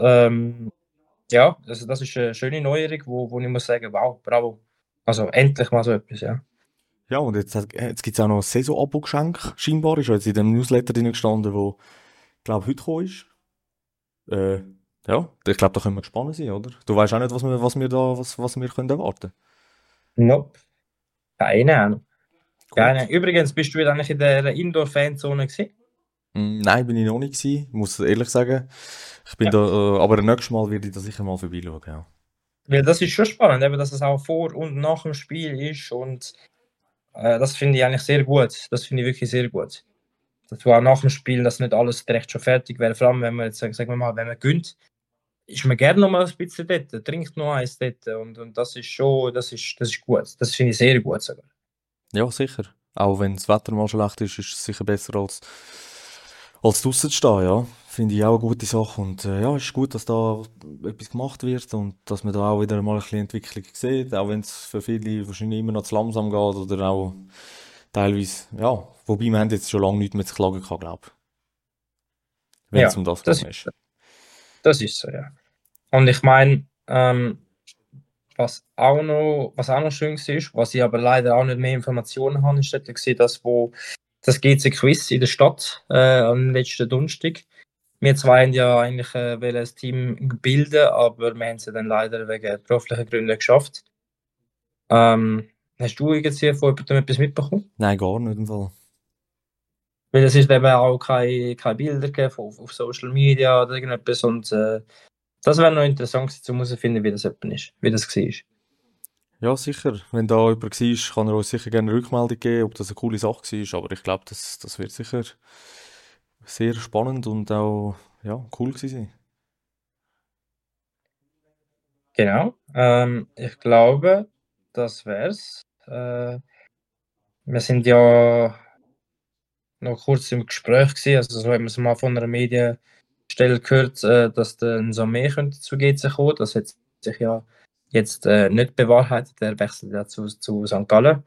[SPEAKER 4] ja, also das ist eine schöne Neuerung, wo ich muss sagen, wow, bravo. Also endlich mal so etwas, ja.
[SPEAKER 3] Ja, und jetzt gibt es auch noch ein Saison-Abo-Geschenk. Scheinbar ist ja jetzt in dem Newsletter drin gestanden, wo, glaube heute gekommen ist. Ja, ich glaube, da können wir gespannt sein, oder? Du weißt auch nicht, was wir können erwarten.
[SPEAKER 4] Nope, keine Ahnung.
[SPEAKER 3] Gut.
[SPEAKER 4] Keine. Übrigens, bist du wieder eigentlich in der Indoor-Fanzone gewesen?
[SPEAKER 3] Nein, bin ich noch nicht gewesen, muss ehrlich sagen. Ich bin
[SPEAKER 4] Ja.
[SPEAKER 3] da, aber nächstes Mal werde ich da sicher mal vorbeischauen, ja.
[SPEAKER 4] Weil das ist schon spannend, eben, dass es auch vor und nach dem Spiel ist und das finde ich eigentlich sehr gut. Das finde ich wirklich sehr gut. Dass du auch nach dem Spiel, dass nicht alles direkt schon fertig wäre. Vor allem, wenn man jetzt, sagen wir mal, wenn man gönnt, ist man gerne noch mal ein bisschen dort, trinkt noch eins dort und das ist schon, das ist gut. Das finde ich sehr gut sogar.
[SPEAKER 3] Ja, sicher. Auch wenn das Wetter mal schlecht ist, ist es sicher besser als draussen zu stehen, ja. Finde ich auch eine gute Sache. Und ja, es ist gut, dass da etwas gemacht wird und dass man da auch wieder mal ein bisschen Entwicklung sieht, auch wenn es für viele wahrscheinlich immer noch zu langsam geht oder auch teilweise, ja. Wobei, wir haben jetzt schon lange nichts mehr zu klagen gehabt, glaube ich. Wenn es
[SPEAKER 4] Ja,
[SPEAKER 3] um das gegangen ist.
[SPEAKER 4] das ist so, ja. Und ich meine, was auch noch schön ist, was ich aber leider auch nicht mehr Informationen habe, ist dort gesehen, dass wo das GC-Quiz in der Stadt am letzten Donnerstag. Wir zwei haben ja eigentlich wollen ein Team bilden, aber wir haben es dann leider wegen beruflichen Gründen geschafft. Hast du irgendwie von jemandem etwas mitbekommen?
[SPEAKER 3] Nein, gar nicht im Fall.
[SPEAKER 4] Weil es ist eben auch keine Bilder gegeben auf Social Media oder irgendetwas und das wäre noch interessant gewesen, um herauszufinden, wie das etwa ist, wie das war.
[SPEAKER 3] Ja, sicher. Wenn da jemand war, kann er uns sicher gerne eine Rückmeldung geben, ob das eine coole Sache war. Aber ich glaube, das wird sicher sehr spannend und auch ja, cool gewesen sein.
[SPEAKER 4] Genau. Ich glaube, das wär's. Wir sind ja noch kurz im Gespräch gewesen, also so haben wir es mal von einer Medienstelle gehört, dass der Nsamé könnte zu GC kommen. Das hat sich ja jetzt nicht bewahrheitet. Der wechselt ja zu St. Gallen.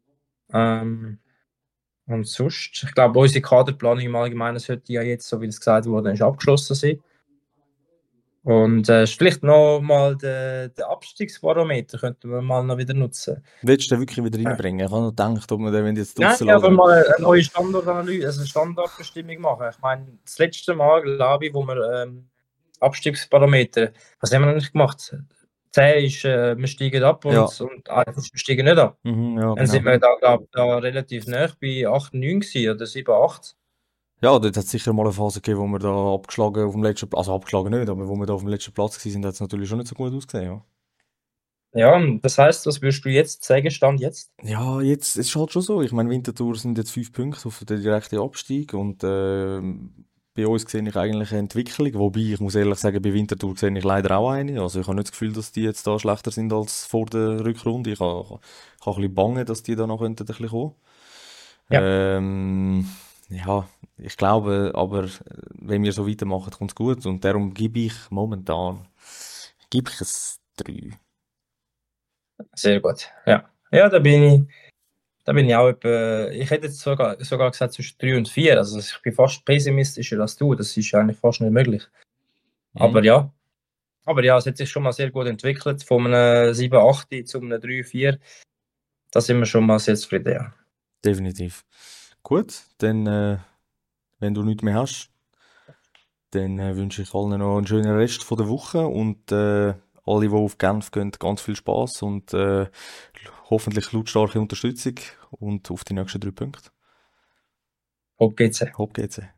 [SPEAKER 4] Und sonst, ich glaube, unsere Kaderplanung im Allgemeinen sollte ja jetzt, so wie es gesagt wurde, ist abgeschlossen sein. Und vielleicht noch mal den Abstiegsbarometer könnten wir mal noch wieder nutzen.
[SPEAKER 3] Willst du den wirklich wieder reinbringen? Ich habe noch gedacht, ob wir den jetzt
[SPEAKER 4] Nein,
[SPEAKER 3] draussen
[SPEAKER 4] aber
[SPEAKER 3] lassen.
[SPEAKER 4] mal eine neue Standardanalyse, also eine Standardbestimmung machen. Ich meine, das letzte Mal, glaube ich, wo wir Abstiegsparameter, was haben wir noch nicht gemacht? 10 ist, wir steigen ab
[SPEAKER 3] Ja.
[SPEAKER 4] und 1 ist, wir steigen nicht ab.
[SPEAKER 3] Mhm, ja,
[SPEAKER 4] Dann sind
[SPEAKER 3] genau.
[SPEAKER 4] wir da, glaube ich, da relativ nah bei 8, 9 gewesen, oder 7, 8.
[SPEAKER 3] Ja, dort hat es sicher mal eine Phase gegeben, wo wir da abgeschlagen auf dem letzten Platz, also abgeschlagen nicht, aber wo wir da auf dem letzten Platz waren, hat es natürlich schon nicht so gut ausgesehen, ja.
[SPEAKER 4] Ja, das heisst, was würdest du jetzt sagen, Stand jetzt?
[SPEAKER 3] Ja, jetzt es ist halt schon so. Ich meine, Winterthur sind jetzt 5 Punkte auf den direkten Abstieg und bei uns sehe ich eigentlich eine Entwicklung, wobei ich muss ehrlich sagen, bei Winterthur sehe ich leider auch eine. Also ich habe nicht das Gefühl, dass die jetzt da schlechter sind als vor der Rückrunde. Ich habe ein bisschen Bange, dass die da noch könnten ein bisschen kommen.
[SPEAKER 4] Ja,
[SPEAKER 3] Ja, ich glaube, aber wenn wir so weitermachen, kommt es gut und darum gebe ich es 3.
[SPEAKER 4] sehr gut. Ja, ja, da bin ich auch etwa, ich hätte jetzt sogar gesagt zwischen 3 und 4. Also ich bin fast pessimistischer als du. Das ist eigentlich fast nicht möglich.
[SPEAKER 3] Mhm.
[SPEAKER 4] Aber ja, es hat sich schon mal sehr gut entwickelt. Von einem 7-8 zu einem 3-4. Da sind wir schon mal sehr zufrieden, ja.
[SPEAKER 3] Definitiv. Gut, dann, wenn du nichts mehr hast, dann wünsche ich allen noch einen schönen Rest von der Woche und alle, die auf Genf gehen, ganz viel Spaß und hoffentlich lautstarke Unterstützung und auf die nächsten 3 Punkte.
[SPEAKER 4] Hopp geht's.
[SPEAKER 3] Hopp geht's.